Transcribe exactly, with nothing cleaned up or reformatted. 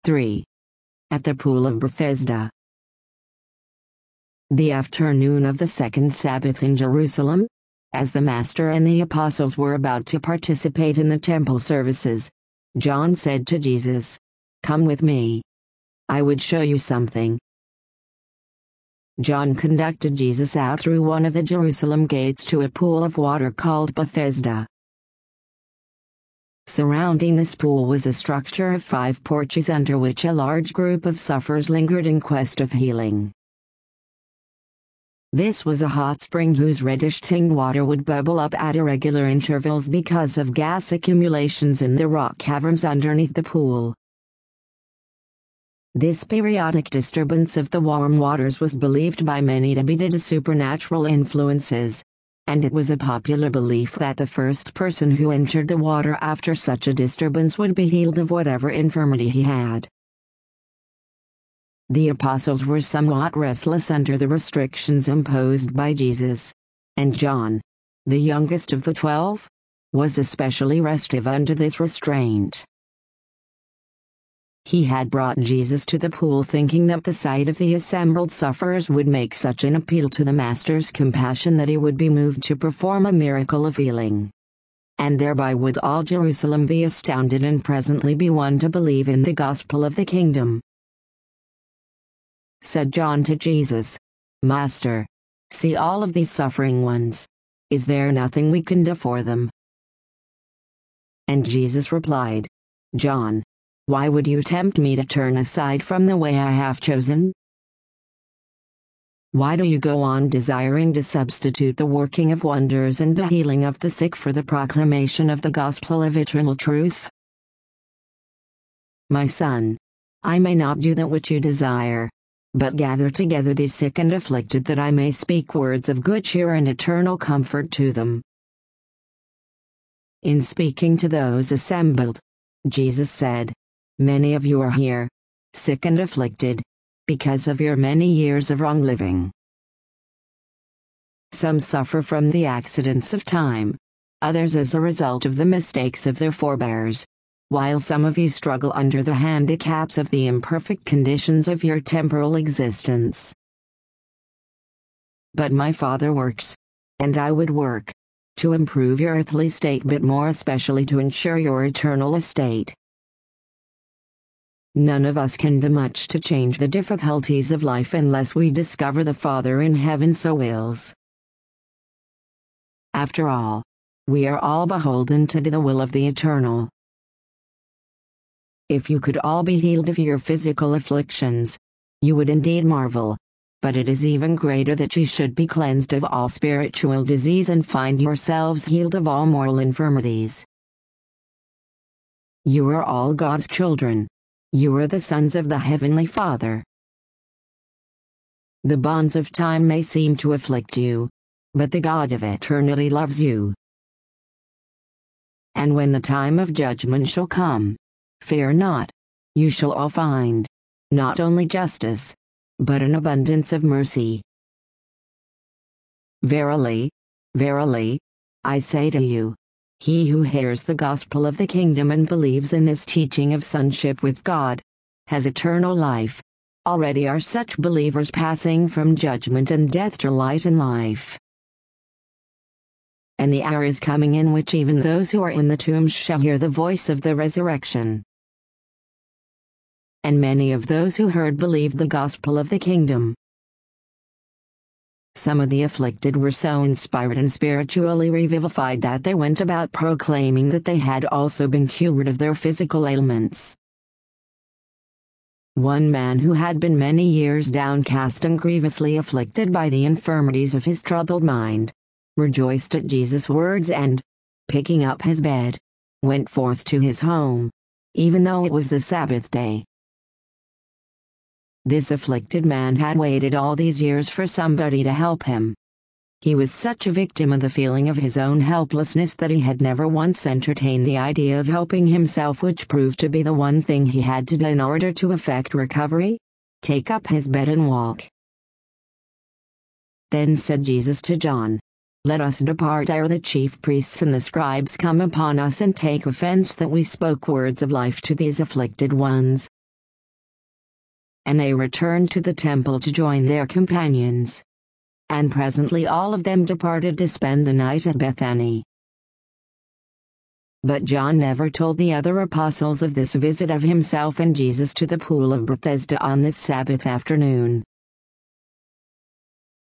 three. At the pool of Bethesda. The afternoon of the second Sabbath in Jerusalem, as the Master and the apostles were about to participate in the temple services, John said to Jesus, "Come with me. I would show you something." John conducted Jesus out through one of the Jerusalem gates to a pool of water called Bethesda. Surrounding this pool was a structure of five porches under which a large group of sufferers lingered in quest of healing. This was a hot spring whose reddish-tinged water would bubble up at irregular intervals because of gas accumulations in the rock caverns underneath the pool. This periodic disturbance of the warm waters was believed by many to be due to supernatural influences, and it was a popular belief that the first person who entered the water after such a disturbance would be healed of whatever infirmity he had. The apostles were somewhat restless under the restrictions imposed by Jesus, and John, the youngest of the twelve, was especially restive under this restraint. He had brought Jesus to the pool thinking that the sight of the assembled sufferers would make such an appeal to the Master's compassion that he would be moved to perform a miracle of healing. And thereby would all Jerusalem be astounded and presently be won to believe in the gospel of the kingdom. Said John to Jesus, "Master, see all of these suffering ones. Is there nothing we can do for them?" And Jesus replied, "John, why would you tempt me to turn aside from the way I have chosen? Why do you go on desiring to substitute the working of wonders and the healing of the sick for the proclamation of the gospel of eternal truth? My son, I may not do that which you desire, but gather together the sick and afflicted that I may speak words of good cheer and eternal comfort to them." In speaking to those assembled, Jesus said, "Many of you are here, sick and afflicted, because of your many years of wrong living. Some suffer from the accidents of time, others as a result of the mistakes of their forebears, while some of you struggle under the handicaps of the imperfect conditions of your temporal existence. But my Father works, and I would work, to improve your earthly state but more especially to ensure your eternal estate. None of us can do much to change the difficulties of life unless we discover the Father in heaven so wills. After all, we are all beholden to do the will of the Eternal. If you could all be healed of your physical afflictions, you would indeed marvel, but it is even greater that you should be cleansed of all spiritual disease and find yourselves healed of all moral infirmities. You are all God's children. You are the sons of the Heavenly Father. The bonds of time may seem to afflict you, but the God of eternity loves you. And when the time of judgment shall come, fear not, you shall all find, not only justice, but an abundance of mercy. Verily, verily, I say to you, he who hears the gospel of the kingdom and believes in this teaching of sonship with God, has eternal life. Already are such believers passing from judgment and death to light and life. And the hour is coming in which even those who are in the tombs shall hear the voice of the resurrection. And many of those who heard believed the gospel of the kingdom. Some of the afflicted were so inspired and spiritually revivified that they went about proclaiming that they had also been cured of their physical ailments. One man who had been many years downcast and grievously afflicted by the infirmities of his troubled mind, rejoiced at Jesus' words and, picking up his bed, went forth to his home, even though it was the Sabbath day. This afflicted man had waited all these years for somebody to help him. He was such a victim of the feeling of his own helplessness that he had never once entertained the idea of helping himself, which proved to be the one thing he had to do in order to effect recovery: take up his bed and walk. Then said Jesus to John, "Let us depart ere the chief priests and the scribes come upon us and take offense that we spoke words of life to these afflicted ones." And they returned to the temple to join their companions. And presently all of them departed to spend the night at Bethany. But John never told the other apostles of this visit of himself and Jesus to the pool of Bethesda on this Sabbath afternoon.